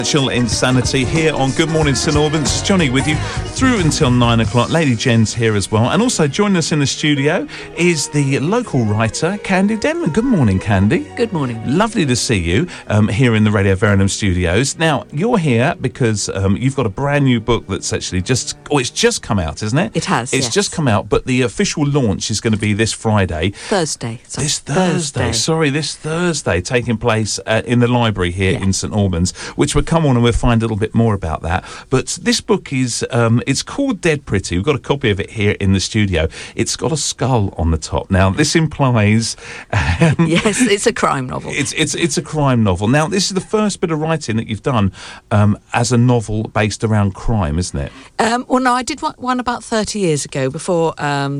Insanity here on Good Morning St Albans. Johnny with you through until 9 o'clock. Lady Jen's here as well. And also joining us in the studio is the local writer, Candy Denman. Good morning, Candy. Good morning. Lovely to see you here in the Radio Verulam studios. Now, you're here because you've got a brand new book that's actually it's just come out, isn't it? It has, It's yes. just come out, but the official launch is going to be this Friday. Thursday. This Thursday, taking place in the library here in St Albans, which we'll come on and we'll find a little bit more about that. But this book is, it's called Dead Pretty. We've got a copy of it here in the studio. It's got a skull on the top. Now, this implies... yes, it's a crime novel. It's a crime novel. Now, this is the first bit of writing that you've done as a novel based around crime, isn't it? Well, no, I did one about 30 years ago before...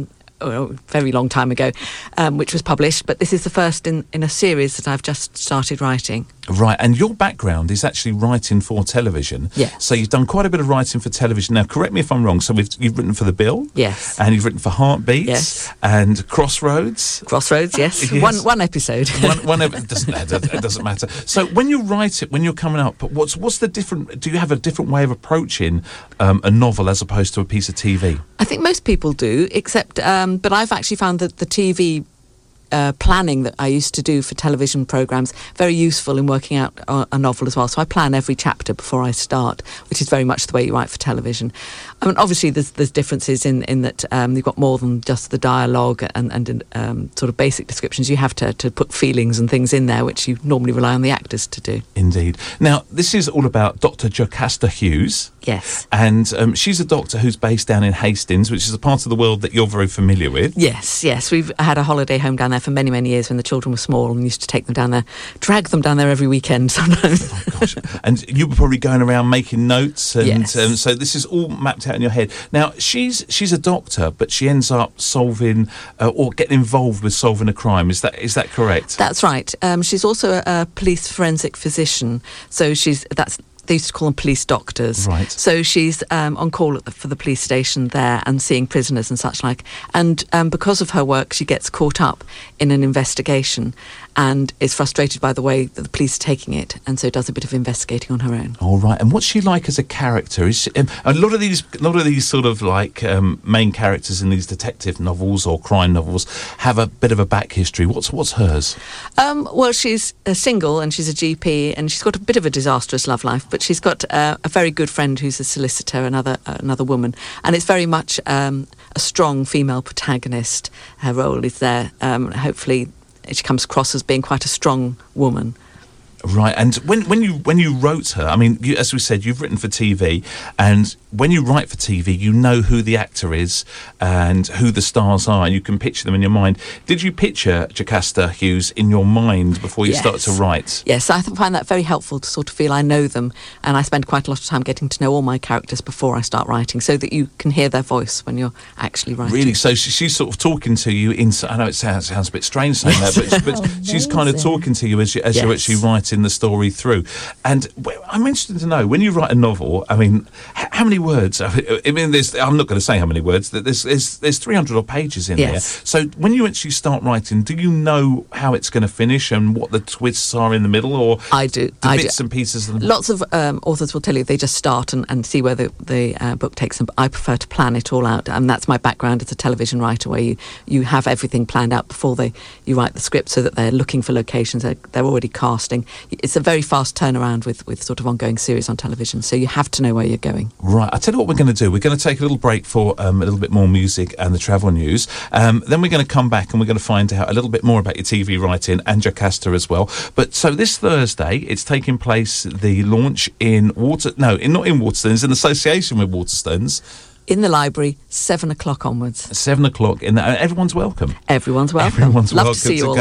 a very long time ago, which was published, but this is the first in a series that I've just started writing. Right, and your background is actually writing for television. Yes. So you've done quite a bit of writing for television. Now, correct me if I'm wrong, so you've written for The Bill? Yes. And you've written for Heartbeats? Yes. And Crossroads? Crossroads, yes. Yes. One episode. It doesn't matter. So when you write it, when you're coming up, what's the different... Do you have a different way of approaching a novel as opposed to a piece of TV? I think most people do, except... but I've actually found that the TV planning that I used to do for television programmes very useful in working out a novel as well. So I plan every chapter before I start, which is very much the way you write for television. I mean, obviously there's differences in that you've got more than just the dialogue and sort of basic descriptions. You have to put feelings and things in there, which you normally rely on the actors to do. Indeed. Now, this is all about Dr. Jocasta Hughes. Yes. And she's a doctor who's based down in Hastings, which is a part of the world that you're very familiar with. Yes. We've had a holiday home down there for many, many years when the children were small, and used to take them down there, drag them down there every weekend sometimes. Oh, gosh. And you were probably going around making notes, and yes. So this is all mapped out in your head. Now, she's a doctor, but she ends up solving or getting involved with solving a crime. Is that correct? That's right. She's also a police forensic physician, so they used to call them police doctors. Right. So she's on call for the police station there and seeing prisoners and such like. And because of her work, she gets caught up in an investigation and is frustrated by the way that the police are taking it, and so does a bit of investigating on her own. All right. And what's she like as a character? Is she, a lot of these sort of like main characters in these detective novels or crime novels have a bit of a back history. What's hers? Well, she's single and she's a GP, and she's got a bit of a disastrous love life, but she's got a very good friend who's a solicitor, another woman, and it's very much a strong female protagonist. Her role is there. Hopefully she comes across as being quite a strong woman. Right, and when you wrote her, I mean, as we said, you've written for TV, and when you write for TV, you know who the actor is and who the stars are, and you can picture them in your mind. Did you picture Jocasta Hughes in your mind before you started to write? Yes, I find that very helpful to sort of feel I know them, and I spend quite a lot of time getting to know all my characters before I start writing, so that you can hear their voice when you're actually writing. Really? So she's sort of talking to you I know it sounds a bit strange saying that, but she's kind of talking to you as you're actually writing the story through. And I'm interested to know, when you write a novel, I mean, how many words? I mean, I'm not going to say how many words. There's 300 odd pages in there. So when you actually start writing, do you know how it's going to finish and what the twists are in the middle, or I do. Bits and pieces of them? Lots of authors will tell you they just start and see where the book takes them. But I prefer to plan it all out, and that's my background as a television writer, where you have everything planned out before you write the script, so that they're looking for locations, they're already casting. It's a very fast turnaround with sort of ongoing series on television, so you have to know where you're going. Right, I'll tell you what we're going to do. We're going to take a little break for a little bit more music and the travel news. Then we're going to come back and we're going to find out a little bit more about your TV writing and Jocasta as well. But so this Thursday, it's taking place, the launch not in Waterstones, in association with Waterstones. In the library, 7 o'clock onwards. 7 o'clock. Everyone's welcome. Everyone's welcome. Everyone's Love welcome to see you all.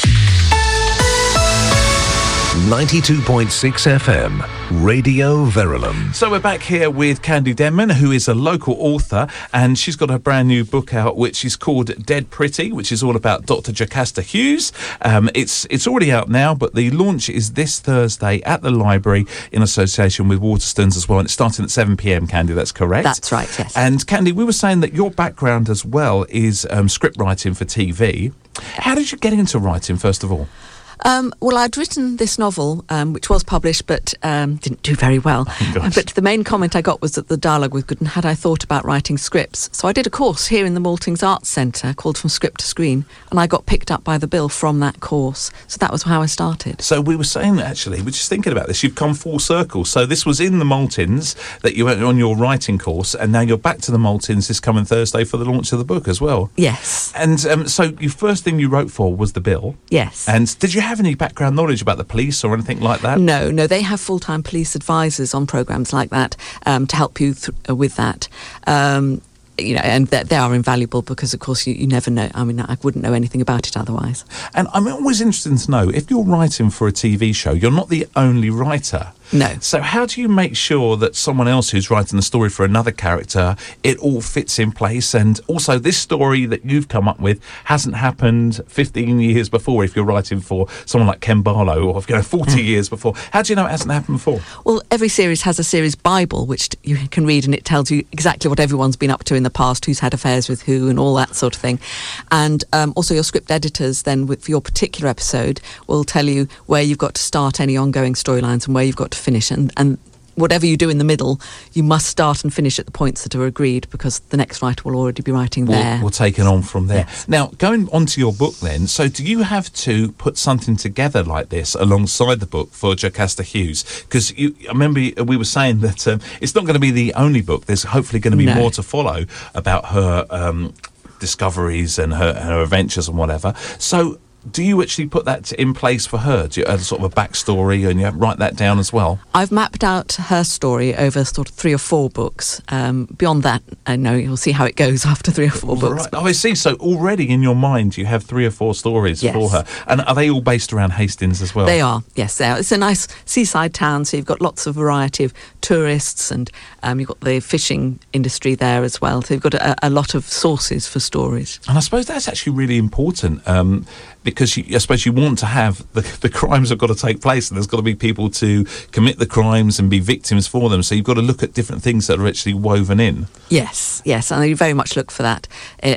92.6 FM, Radio Verulam. So we're back here with Candy Denman, who is a local author, and she's got a brand new book out, which is called Dead Pretty, which is all about Dr. Jocasta Hughes. It's already out now, but the launch is this Thursday at the library in association with Waterstones as well, and it's starting at 7 p.m, Candy, that's correct? That's right, yes. And Candy, we were saying that your background as well is script writing for TV. How did you get into writing, first of all? Well, I'd written this novel, which was published, but didn't do very well. Oh, but the main comment I got was that the dialogue was good, and had I thought about writing scripts. So I did a course here in the Maltings Arts Centre called From Script to Screen, and I got picked up by the bill from that course. So that was how I started. So we were saying, actually, we're just thinking about this, you've come full circle. So this was in the Maltings that you went on your writing course, and now you're back to the Maltings this coming Thursday for the launch of the book as well. Yes. And so your first thing you wrote for was the bill. Yes. And did you have any background knowledge about the police or anything like that? No, they have full-time police advisors on programmes like that to help you with that. And they are invaluable because, of course, you never know. I mean, I wouldn't know anything about it otherwise. And I'm always interested to know, if you're writing for a TV show, you're not the only writer. No. So how do you make sure that someone else who's writing the story for another character, it all fits in place? And also, this story that you've come up with hasn't happened 15 years before if you're writing for someone like Ken Barlow, or 40 years before. How do you know it hasn't happened before? Well, every series has a series Bible, which you can read, and it tells you exactly what everyone's been up to in the past, who's had affairs with who, and all that sort of thing. And also your script editors then, for your particular episode, will tell you where you've got to start any ongoing storylines and where you've got to finish, and whatever you do in the middle, you must start and finish at the points that are agreed, because the next writer will already be writing there. We'll take it on from there. Yes. Now, going on to your book then, so do you have to put something together like this alongside the book for Jocasta Hughes? Because I remember we were saying that it's not going to be the only book. There's hopefully going to be more to follow about her discoveries and her adventures and whatever. So do you actually put that in place for her? Do you sort of a backstory, and you write that down as well? I've mapped out her story over sort of 3 or 4 books. Beyond that, I know you'll see how it goes after 3 or 4 books. Right. Oh, I see. So already in your mind you have 3 or 4 stories for her. And are they all based around Hastings as well? They are, yes. They are. It's a nice seaside town, so you've got lots of variety of tourists, and you've got the fishing industry there as well. So you've got a lot of sources for stories. And I suppose that's actually really important, because I suppose you want to have the crimes have got to take place, and there's got to be people to commit the crimes and be victims for them. So you've got to look at different things that are actually woven in. Yes, and you very much look for that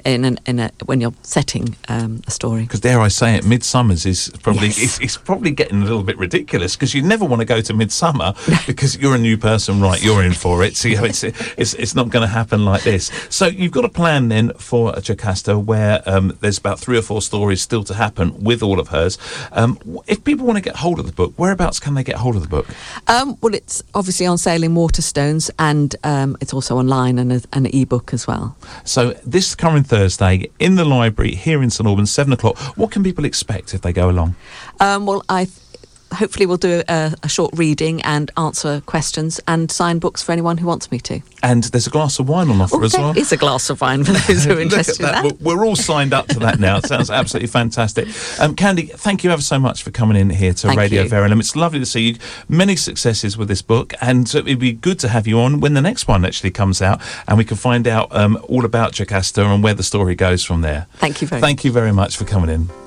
when you're setting a story. Because dare I say it, Midsummer's is probably it's probably getting a little bit ridiculous, because you never want to go to Midsummer because you're a new person, right? You're in for it, so it's not going to happen like this. So you've got a plan then for Jocasta where there's about 3 or 4 stories still to happen with all of hers. If people want to get hold of the book, whereabouts can they get hold of the book? Well, it's obviously on sale in Waterstones, and it's also online and an e-book as well. So this coming Thursday in the library here in St Albans, 7 o'clock. What can people expect if they go along? Well, hopefully we'll do a short reading and answer questions and sign books for anyone who wants me to. And there's a glass of wine on offer as well. There is a glass of wine for those who are interested in that. We're all signed up to that now. It sounds absolutely fantastic. Candy, thank you ever so much for coming in here to Radio Verulam. It's lovely to see you. Many successes with this book, and it'd be good to have you on when the next one actually comes out, and we can find out all about Jocasta and where the story goes from there. Thank you very much. Thank you very much for coming in.